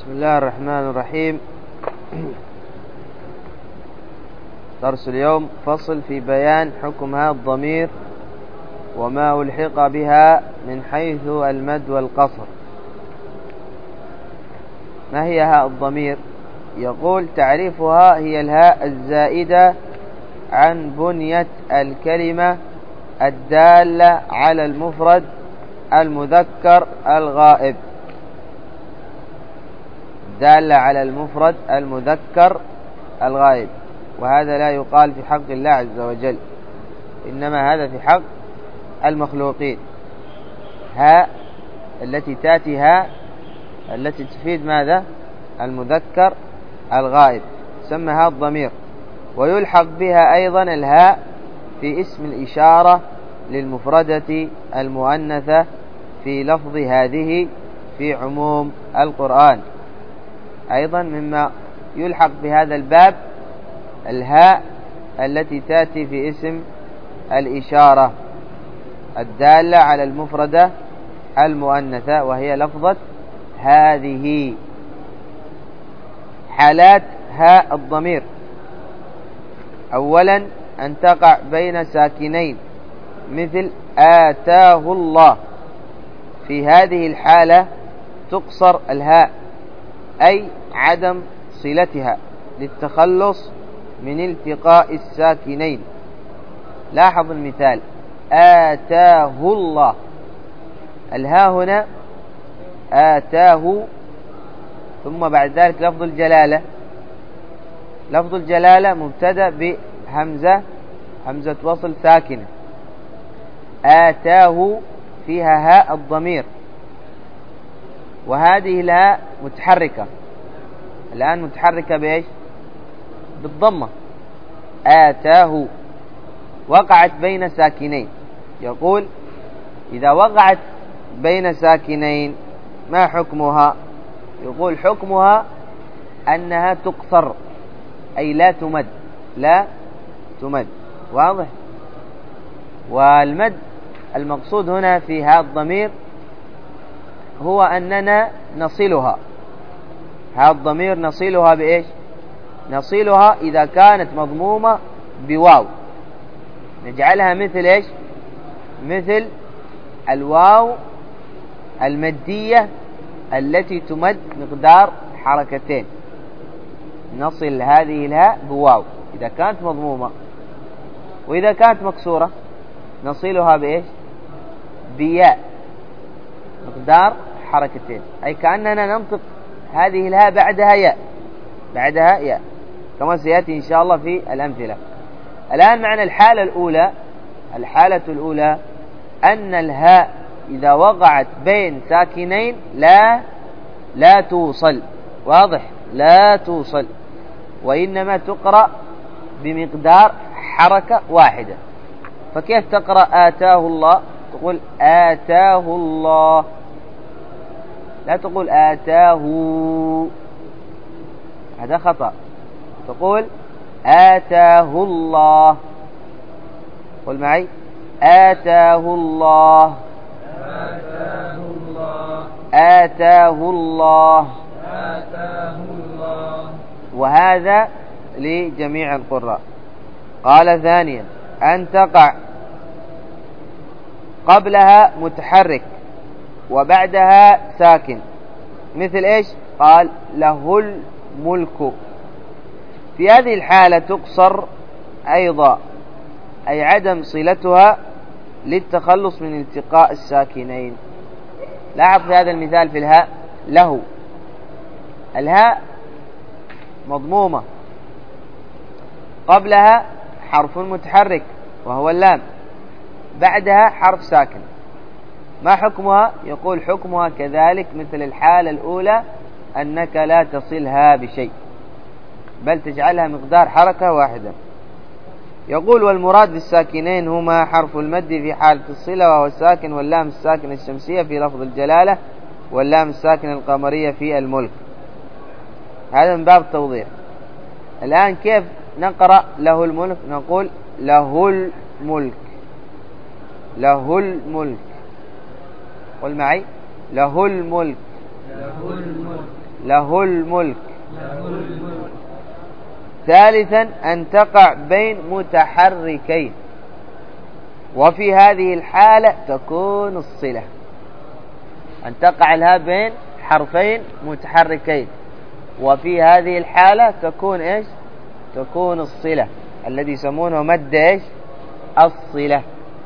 بسم الله الرحمن الرحيم. درس اليوم فصل في بيان حكم هاء الضمير وما ألحق بها من حيث المد والقصر. ما هي هاء الضمير؟ يقول تعريفها هي الهاء الزائدة عن بنية الكلمة الدالة على المفرد المذكر الغائب، دالة على المفرد المذكر الغائب، وهذا لا يقال في حق الله عز وجل، إنما هذا في حق المخلوقين. هاء التي تأتي هاء التي تفيد ماذا؟ المذكر الغائب، سمى هاء الضمير. ويلحق بها أيضا الهاء في اسم الإشارة للمفردة المؤنثة في لفظ هذه في عموم القرآن. أيضا مما يلحق بهذا الباب الهاء التي تأتي في اسم الإشارة الدالة على المفردة المؤنثة، وهي لفظة هذه. حالات هاء الضمير: أولا أن تقع بين ساكنين مثل آتاه الله، في هذه الحالة تقصر الهاء، أي عدم صلتها للتخلص من التقاء الساكنين. لاحظ المثال: آتاه الله، الهاء هنا آتاه، ثم بعد ذلك لفظ الجلالة. لفظ الجلالة مبتدأ بهمزة، همزة وصل ساكنة. آتاه فيها هاء الضمير، وهذه الهاء متحركة الآن، متحركة بإيش؟ بالضمة. آتاه وقعت بين ساكنين. يقول إذا وقعت بين ساكنين ما حكمها؟ يقول حكمها أنها تقصر، أي لا تمد، لا تمد. واضح؟ والمد المقصود هنا في هاء الضمير هو أننا نصلها. هاء الضمير نصلها بإيش؟ نصلها إذا كانت مضمومة بواو، نجعلها مثل إيش؟ مثل الواو المدية التي تمد مقدار حركتين. نصل هذه الهاء بواو إذا كانت مضمومة، وإذا كانت مكسورة نصلها بإيش؟ بياء مقدار حركتين، أي كأننا ننطق هذه الهاء بعدها ياء، بعدها ياء، كما سيأتي إن شاء الله في الأمثلة. الآن معنى الحالة الأولى. الحالة الأولى أن الهاء إذا وقعت بين ساكنين لا توصل. واضح؟ لا توصل، وإنما تقرأ بمقدار حركة واحدة. فكيف تقرأ آتاه الله؟ تقول آتاه الله، لا تقول آتاه، هذا خطأ. تقول آتاه الله. قل معي: آتاه الله، آتاه الله، آتاه الله، آتاه الله. وهذا لجميع القراء. قال ثانيا أن تقع قبلها متحرك وبعدها ساكن، مثل إيش؟ قال له الملك. في هذه الحالة تقصر أيضا، أي عدم صلتها للتخلص من التقاء الساكنين. لاحظ في هذا المثال في الهاء له، الهاء مضمومة، قبلها حرف متحرك وهو اللام، بعدها حرف ساكن. ما حكمها؟ يقول حكمها كذلك مثل الحالة الأولى، أنك لا تصلها بشيء، بل تجعلها مقدار حركة واحدة. يقول والمراد بالساكنين هما حرف المد في حالة الصلة وهو الساكن، واللام الساكن الشمسية في لفظ الجلالة، واللام الساكن القمرية في الملك. هذا من باب التوضيح. الآن كيف نقرأ له الملك؟ نقول له الملك، له الملك. قل معي: له الملك، له الملك. له الملك. ثالثا أن تقع بين متحركين، وفي هذه الحالة تكون الصلة. أن تقع الهاء بين حرفين متحركين، وفي هذه الحالة تكون إيش؟ تكون الصلة، الذي يسمونه مد إيش؟ الصلة.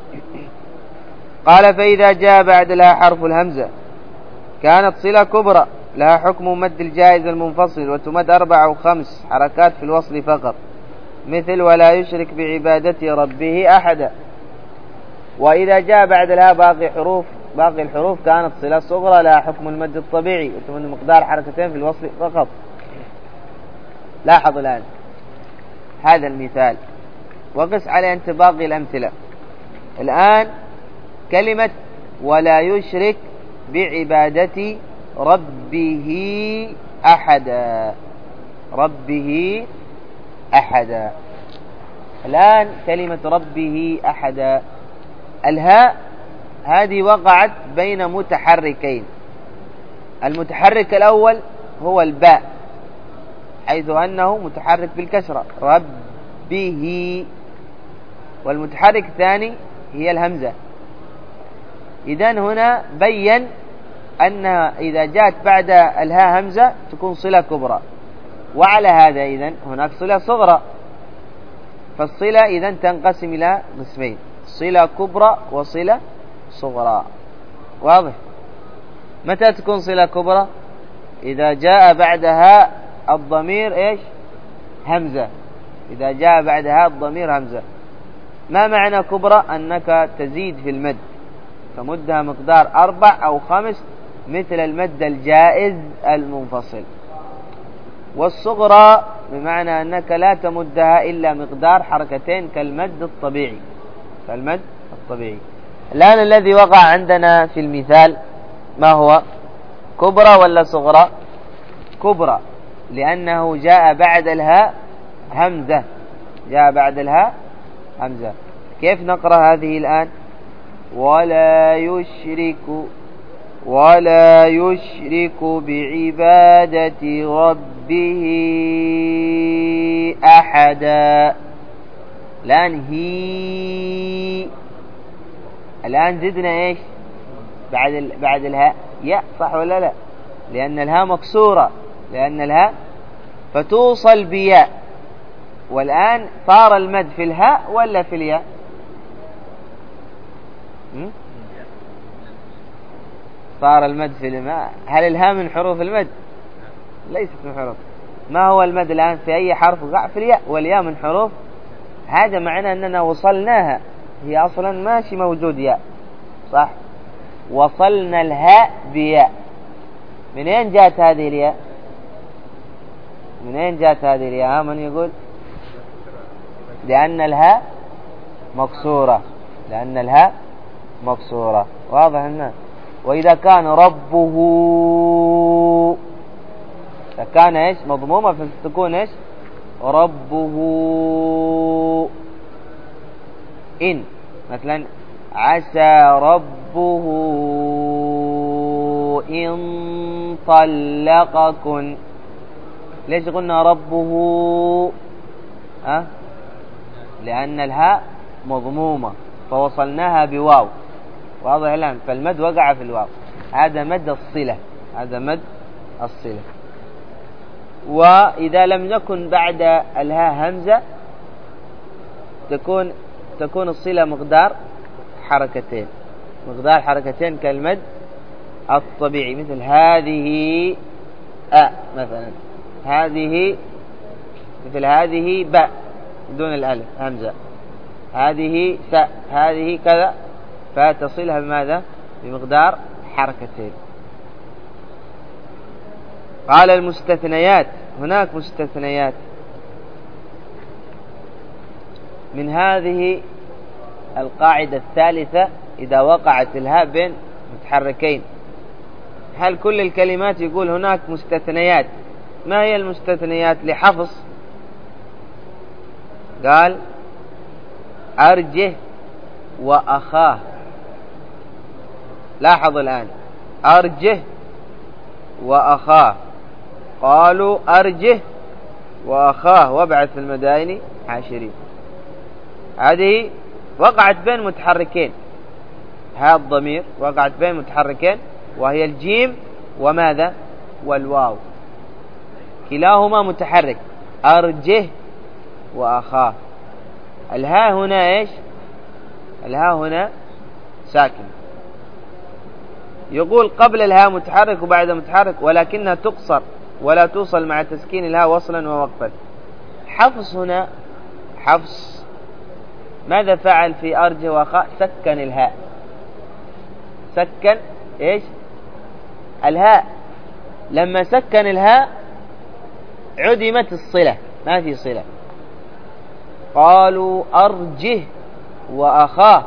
قال فإذا جاء بعد لها حرف الهمزة كانت صلة كبرى، لها حكم مد الجائز المنفصل، وتمد 4 أو 5 حركات في الوصل فقط، مثل ولا يشرك بعبادة ربه أحدا. وإذا جاء بعد لها باقي الحروف كانت صلة صغرى، لها حكم المد الطبيعي، وتمد مقدار حركتين في الوصل فقط. لاحظ الآن هذا المثال وقس عليه أنت باقي الأمثلة. الآن كلمة ولا يشرك بعبادة ربه أحدا، ربه أحدا. الآن كلمة ربه أحدا، الهاء هذه وقعت بين متحركين. المتحرك الأول هو الباء، حيث أنه متحرك بالكسرة ربه، والمتحرك الثاني هي الهمزة. إذن هنا بين أن إذا جاءت بعد الهاء همزة تكون صلة كبرى، وعلى هذا إذن هناك صلة صغرى. فالصلة إذن تنقسم إلى قسمين، صلة كبرى وصلة صغرى. واضح؟ متى تكون صلة كبرى؟ إذا جاء بعدها الضمير إيش؟ همزة. إذا جاء بعدها الضمير همزة. ما معنى كبرى؟ أنك تزيد في المد، فمدها مقدار 4 أو 5 مثل المد الجائز المنفصل. والصغرى بمعنى أنك لا تمدها إلا مقدار حركتين كالمد الطبيعي، كالمد الطبيعي. الآن الذي وقع عندنا في المثال ما هو؟ كبرى ولا صغرى؟ كبرى، لأنه جاء بعد الهاء همزة، جاء بعد الهاء همزة. كيف نقرأ هذه الآن؟ ولا يشرك بعبادة ربه أحدا. الآن زدنا إيش بعد الهاء؟ ياء، صح ولا لا؟ لأن الهاء مكسورة، لأن الهاء فتوصل بياء. والآن صار المد في الهاء ولا في الياء؟ صار المد في الماء. هل الهاء من حروف المد؟ ليست من حروف. ما هو المد الآن؟ في أي حرف وقع؟ في الياء، والياء من حروف. هذا معناه أننا وصلناها، هي أصلا ماشي موجود ياء، صح؟ وصلنا الهاء بياء. من أين جاءت هذه الياء؟ من أين جاءت هذه الياء؟ من يقول؟ لأن الهاء مكسورة، لأن الهاء مكسورة. واضح الناس؟ وإذا كان ربه فكان إيش؟ مضمومة، فتكون إيش؟ ربه. إن مثلا عسى ربه إن طلقكن. ليش قلنا ربه؟ لأن الهاء مضمومة فوصلناها بواو. واضح الآن؟ فالمد وقع في الواو. هذا مد الصلة، هذا مد الصلة. وإذا لم يكن بعد الهاء همزة تكون الصلة مقدار حركتين، مقدار حركتين كالمد الطبيعي، مثل هذه مثلا، هذه مثل هذه باء دون الألف همزة، هذه ساء، هذه كذا، فتصلها بماذا؟ بمقدار حركتين. قال المستثنيات، هناك مستثنيات من هذه القاعدة الثالثة. إذا وقعت الهاء بين متحركين، هل كل الكلمات؟ يقول هناك مستثنيات. ما هي المستثنيات؟ لحفظ قال أرجه وأخاه. لاحظ الآن، أرجه وأخاه. قالوا أرجه وأخاه وابعث في المدائن حاشرين. هذه وقعت بين متحركين، هذا الضمير وقعت بين متحركين وهي الجيم وماذا والواو، كلاهما متحرك، أرجه وأخاه. الهاء هنا إيش؟ الهاء هنا ساكن. يقول قبل الهاء متحرك وبعد متحرك، ولكنها تقصر ولا توصل مع تسكين الهاء وصلا ووقفا. حفص هنا، حفص ماذا فعل في أرجه وأخاه؟ سكن الهاء، سكن إيش؟ الهاء. لما سكن الهاء عدمت الصلة، ما في صلة. قالوا أرجه وأخاه،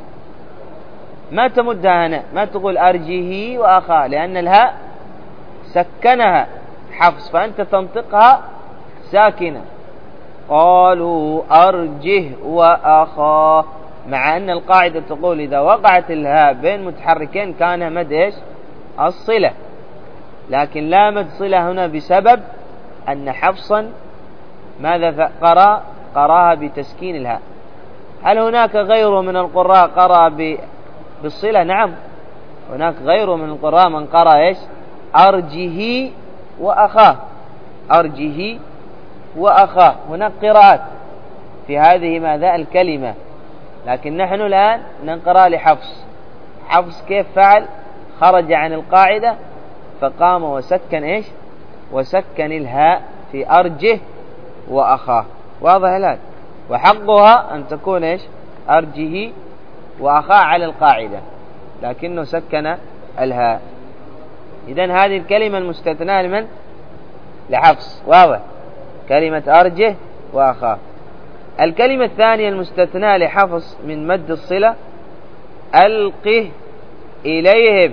ما تمدها هنا، ما تقول أرجه وأخاه، لأن الهاء سكنها حفص، فأنت تنطقها ساكنة. قالوا أرجه وأخاه، مع أن القاعدة تقول إذا وقعت الهاء بين متحركين كان مد إيش؟ الصلة، لكن لا مد صلة هنا بسبب أن حفصا ماذا قراها بتسكين الهاء. هل هناك غيره من القراء قرأ بالصلة؟ نعم، هناك غيره من القراء من قرأ إيش؟ أرجه وأخاه، أرجه وأخاه. هناك قراءات في هذه ماذا الكلمة، لكن نحن الآن نقرأ لحفص. حفص كيف فعل؟ خرج عن القاعدة فقام وسكن إيش؟ وسكن الهاء في أرجه وأخاه. واضح الآن؟ وحقها أن تكون إيش؟ أرجه وأخاه على القاعدة، لكنه سكن الهاء. إذن هذه الكلمة المستثناة لمن؟ لحفص. واضح؟ كلمة أرجه وأخاه. الكلمة الثانية المستثناة لحفص من مد الصلة ألقه إليهم،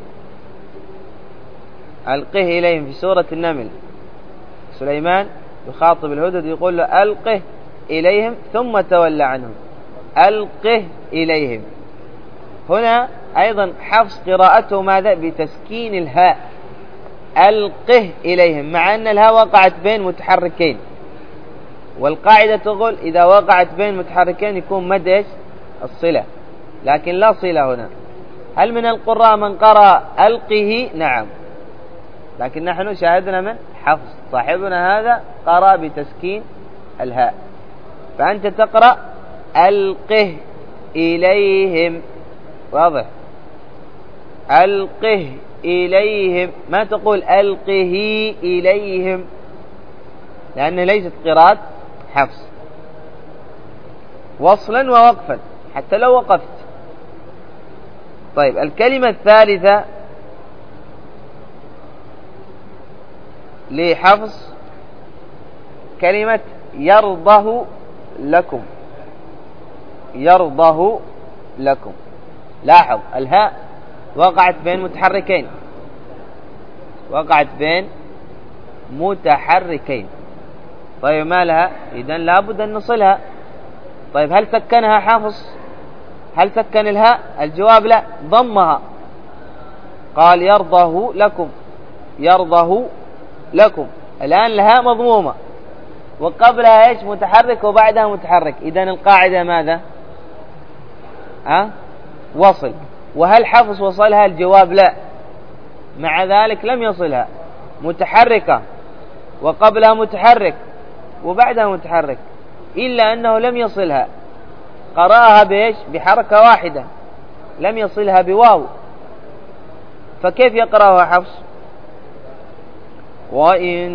ألقه إليهم في سورة النمل. سليمان يخاطب الهدهد يقول له ألقه إليهم ثم تولى عنهم، ألقه إليهم. هنا أيضا حفص قراءته ماذا؟ بتسكين الهاء، ألقه إليهم، مع أن الهاء وقعت بين متحركين، والقاعدة تقول إذا وقعت بين متحركين يكون مد إيش؟ الصلة، لكن لا صلة هنا. هل من القراء من قرأ ألقه؟ نعم، لكن نحن شاهدنا من؟ حفص صاحبنا هذا قرأ بتسكين الهاء، فأنت تقرأ ألقه إليهم. واضح؟ ألقه إليهم، ما تقول ألقه إليهم، لأنه ليست قراءة حفص، وصلا ووقفا حتى لو وقفت. طيب الكلمة الثالثة لحفص كلمة يرضه لكم، يرضه لكم. لاحظ الهاء وقعت بين متحركين، وقعت بين متحركين. طيب ما لها؟ إذن لابد أن نصلها. طيب هل سكنها حافظ؟ هل سكن الهاء؟ الجواب لا، ضمها. قال يرضه لكم، يرضه لكم. الآن الهاء مضمومة وقبلها إيش؟ متحرك وبعدها متحرك. إذن القاعدة ماذا؟ وصل. وهل حفص وصلها؟ الجواب لا، مع ذلك لم يصلها، متحركة وقبلها متحرك وبعدها متحرك، إلا أنه لم يصلها، قرأها بإيش؟ بحركة واحدة، لم يصلها بواو. فكيف يقرأها حفص؟ وإن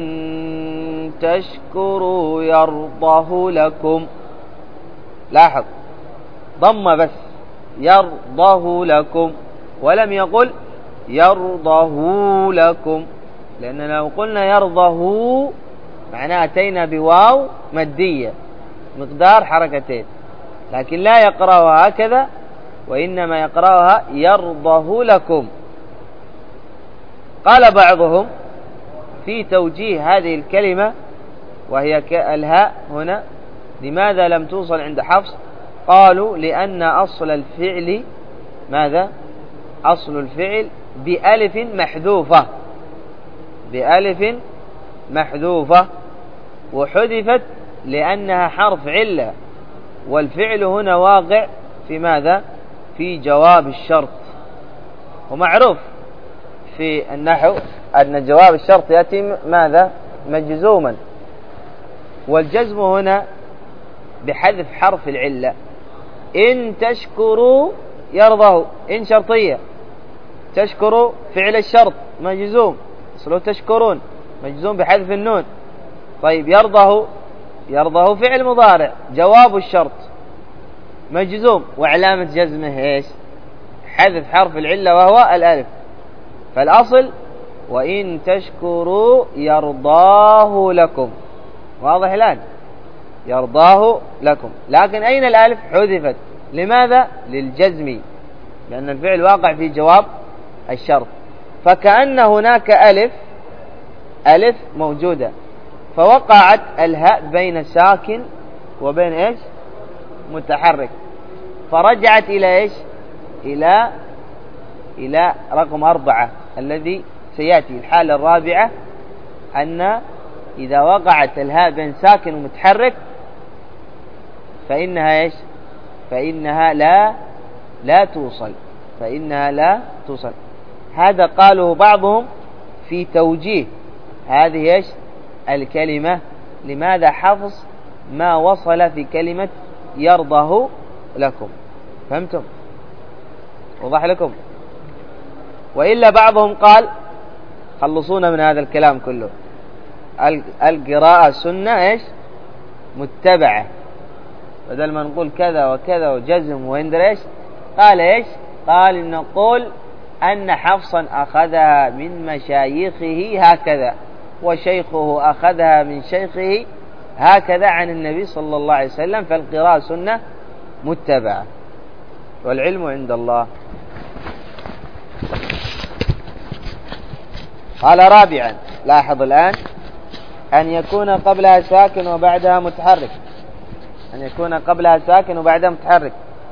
تشكروا يرضه لكم. لاحظ ضم بس، يرضه لكم، ولم يقل يرضه لكم، لأننا لو قلنا يرضه معناه أتينا بواو مادية مقدار حركتين، لكن لا يقرأها هكذا، وإنما يقرأها يرضه لكم. قال بعضهم في توجيه هذه الكلمة وهي الهاء هنا لماذا لم توصل عند حفص؟ قالوا لأن أصل الفعل ماذا؟ أصل الفعل بألف محذوفة، بألف محذوفة، وحذفت لأنها حرف علة، والفعل هنا واقع في ماذا؟ في جواب الشرط. ومعروف في النحو أن جواب الشرط يأتي ماذا؟ مجزوما، والجزم هنا بحذف حرف العلة. إن تشكروا يرضه، إن شرطية، تشكروا فعل الشرط مجزوم، أصله تشكرون مجزوم بحذف النون. طيب يرضه فعل مضارع جواب الشرط مجزوم، وعلامة جزمه إيش؟ حذف حرف العلة وهو الألف. فالأصل وإن تشكروا يرضاه لكم. واضح الآن؟ يرضاه لكم، لكن أين الألف؟ حذفت. لماذا؟ للجزم، لأن الفعل واقع في جواب الشرط. فكأن هناك ألف موجودة، فوقعت الهاء بين ساكن وبين إيش؟ متحرك، فرجعت إلى إيش؟ إلى رقم 4 الذي سيأتي. الحالة الرابعة أن إذا وقعت الهاء بين ساكن ومتحرك فإنها إيش؟ فإنها لا توصل، فإنها لا توصل. هذا قاله بعضهم في توجيه هذه إيش؟ الكلمة. لماذا حفظ ما وصل في كلمة يرضه لكم؟ فهمتم؟ وضح لكم؟ وإلا بعضهم قال خلصونا من هذا الكلام كله، القراءة سنة إيش؟ متبعة، بدل ما نقول كذا وكذا وجزم وإندر إيش قال إيش؟ قال نقول أن حفصا أخذها من مشايخه هكذا، وشيخه أخذها من شيخه هكذا عن النبي صلى الله عليه وسلم، فالقراءة سنة متبعة، والعلم عند الله. قال رابعا، لاحظ الآن، أن يكون قبلها ساكن وبعدها متحرك، أن يكون قبلها ساكن وبعدها متحرك.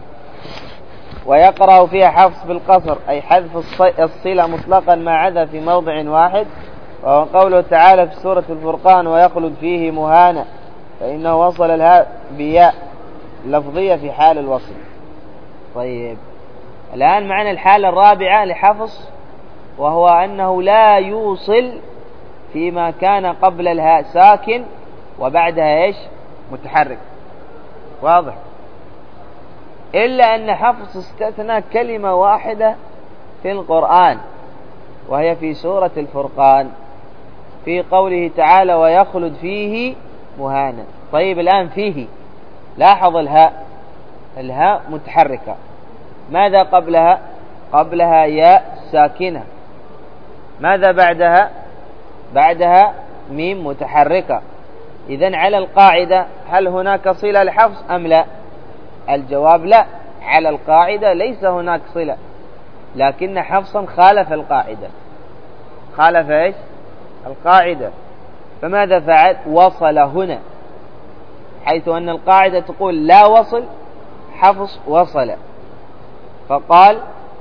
ويقرأ فيها حفص بالقصر، أي حذف الصلة مطلقا ما عدا في موضع واحد، وهو قوله تعالى في سورة الفرقان ويخلد فيه مهانا، فإنه وصل الهاء بياء لفظية في حال الوصل. طيب الآن معنا الحالة الرابعة لحفص، وهو أنه لا يوصل فيما كان قبل الهاء ساكن وبعدها إيش؟ متحرك. واضح؟ إلا أن حفص استثنى كلمة واحدة في القرآن، وهي في سورة الفرقان في قوله تعالى ويخلد فيه مهانا. طيب الآن فيه، لاحظ الهاء متحركة، ماذا قبلها؟ قبلها ياء ساكنة. ماذا بعدها؟ بعدها ميم متحركة. إذن على القاعدة هل هناك صلة لحفص أم لا؟ الجواب لا، على القاعدة ليس هناك صلة، لكن حفصا خالف القاعدة. خالف إيش؟ القاعدة. فماذا فعل؟ وصل هنا، حيث أن القاعدة تقول لا وصل، حفص وصل، فقال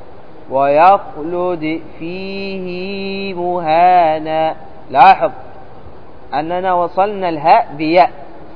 ويخلد فيه مهانا. لاحظ أننا وصلنا الهاء بياء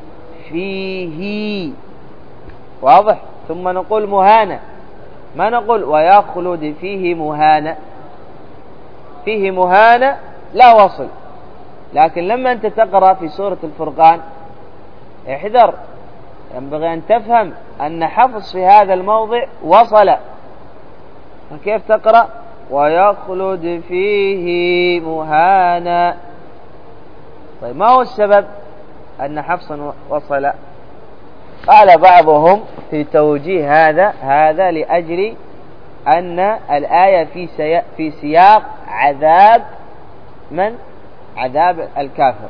فيه، واضح؟ ثم نقول مهانا، ما نقول ويخلد فيه مهانا. فيه مهانا لا وصل، لكن لما أنت تقرأ في سورة الفرقان احذر، ينبغي أن تفهم أن حفص في هذا الموضع وصل، فكيف تقرأ ويخلد فيه مهانا؟ طيب ما هو السبب أن حفصا وصل؟ قال بعضهم في توجيه هذا لأجل أن الآية في سياق عذاب من؟ عذاب الكافر،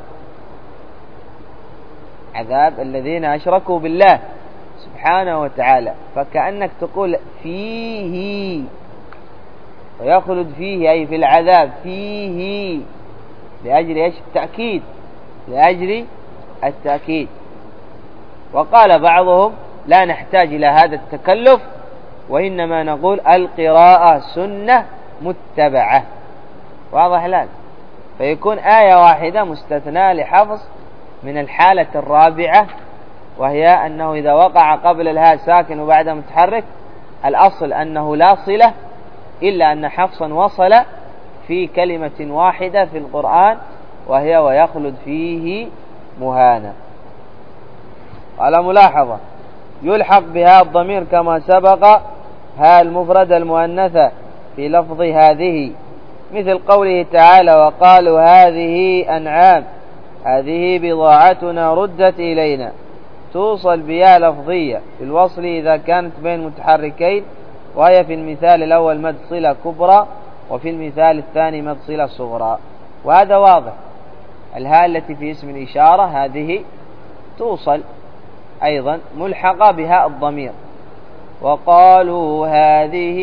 عذاب الذين أشركوا بالله سبحانه وتعالى. فكأنك تقول فيه، ويخلد فيه أي في العذاب فيه، لأجل إيش؟ التأكيد، لأجل التأكيد. وقال بعضهم لا نحتاج إلى هذا التكلف، وإنما نقول القراءة سنة متبعة. واضح الآن؟ فيكون آية واحدة مستثناة لحفظ من الحالة الرابعة، وهي أنه إذا وقع قبل الهاء ساكن وبعدها متحرك الأصل أنه لا صلة، إلا أن حفصا وصل في كلمة واحدة في القرآن وهي ويخلد فيه مهانا. على ملاحظة يلحق بها الضمير كما سبق ها المفردة المؤنثة في لفظ هذه، مثل قوله تعالى وقالوا هذه أنعام هذه بضاعتنا ردت إلينا، توصل بياء لفظية في الوصل إذا كانت بين متحركين، وهي في المثال الأول مد صلة كبرى وفي المثال الثاني مد صلة صغرى. وهذا واضح، الهاء التي في اسم الإشارة هذه توصل أيضا ملحقة بهاء الضمير. وقالوا هذه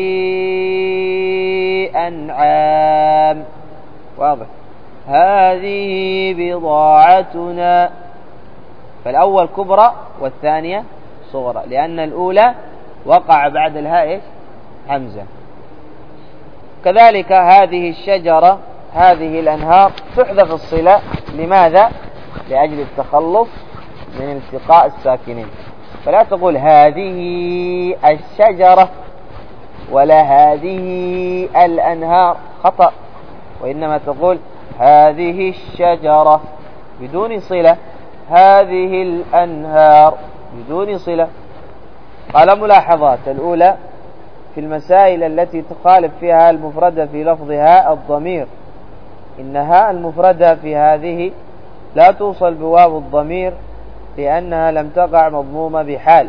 أنعام، واضح، هذه بضاعتنا، فالأول كبرى والثانية صغرى، لأن الأولى وقع بعد الهاء إيش؟ همزة. كذلك هذه الشجرة هذه الأنهار تحذف الصلة، لماذا؟ لأجل التخلص من التقاء الساكنين، فلا تقول هذه الشجرة ولا هذه الأنهار، خطأ، وإنما تقول هذه الشجرة بدون صلة، هذه الأنهار بدون صلة. قال ملاحظات الأولى في المسائل التي تخالف فيها المفردة في لفظها الضمير، إنها المفردة في هذه لا توصل بواو الضمير لأنها لم تقع مضمومة بحال،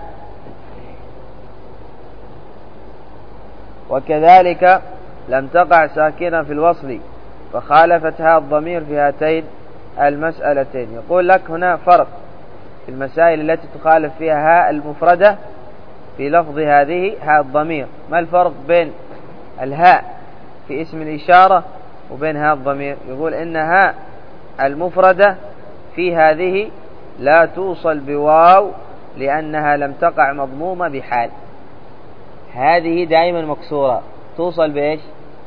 وكذلك لم تقع ساكنة في الوصل فخالفتها الضمير في هاتين المسألتين. يقول لك هنا فرق في المسائل التي تخالف فيها هاء المفردة في لفظ هذه هاء الضمير. ما الفرق بين الهاء في اسم الإشارة وبين هاء الضمير؟ يقول إن هاء المفردة في هذه لا توصل بواو لأنها لم تقع مضمومة بحال، هذه دائما مكسورة، توصل بإيش؟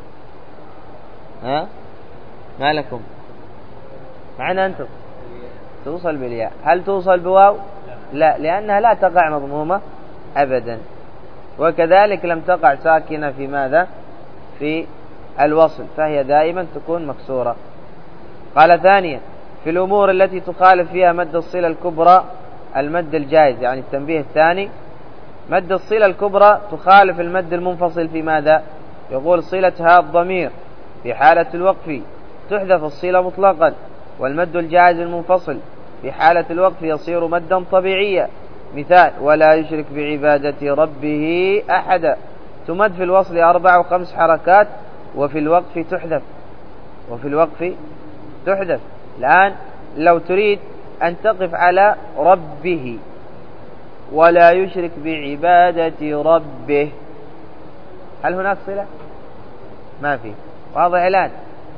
ما لكم معنا أنتم؟ توصل بالياء. هل توصل بواو؟ لا، لأنها لا تقع مضمومة أبدا. وكذلك لم تقع ساكنة في ماذا؟ في الوصل، فهي دائما تكون مكسورة. قال ثانيا في الأمور التي تخالف فيها مد الصلة الكبرى المد الجائز، يعني التنبيه الثاني، مد الصلة الكبرى تخالف المد المنفصل في ماذا؟ يقول صلة هاء الضمير في حالة الوقف تحذف الصلة مطلقا، والمد الجائز المنفصل في حالة الوقف يصير مدا طبيعيا. مثال ولا يشرك بعبادة ربه أحدا، تمد في الوصل 4 و5 حركات وفي الوقف تحذف، وفي الوقف تحذف. الآن لو تريد أن تقف على ربه ولا يشرك بعبادة ربه، هل هناك صلة؟ ما في، واضح الآن،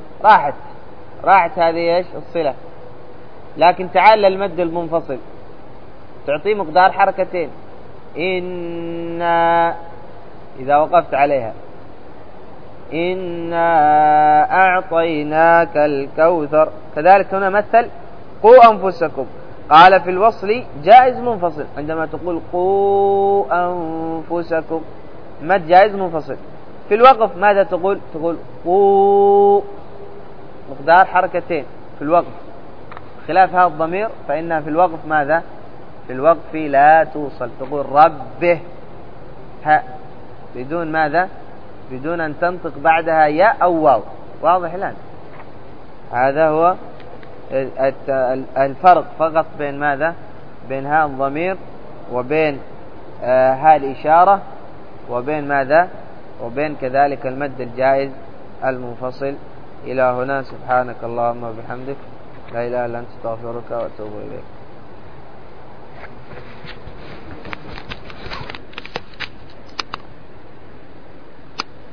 راحت هذه ايش الصلة. لكن تعال للمد المنفصل تعطيه مقدار حركتين، إنا إذا وقفت عليها إنا أعطيناك الكوثر. كذلك هنا مثل قوا أنفسكم، قال في الوصل جائز منفصل، عندما تقول قوا أنفسكم مد جائز منفصل. في الوقف ماذا تقول؟ تقول قوا، مقدار حركتين في الوقف، خلاف هذا الضمير فإنها في الوقف ماذا؟ في الوقف لا توصل، تقول ربه ها بدون ماذا؟ بدون أن تنطق بعدها ياء أو واو. واضح الآن؟ هذا هو الفرق فقط بين ماذا؟ بين هاء الضمير وبين هاء الإشارة وبين ماذا؟ وبين كذلك المد الجائز المنفصل. إلى هنا، سبحانك اللهم وبحمدك، لا إله إلا أنت، استغفرك وأتوب إليك.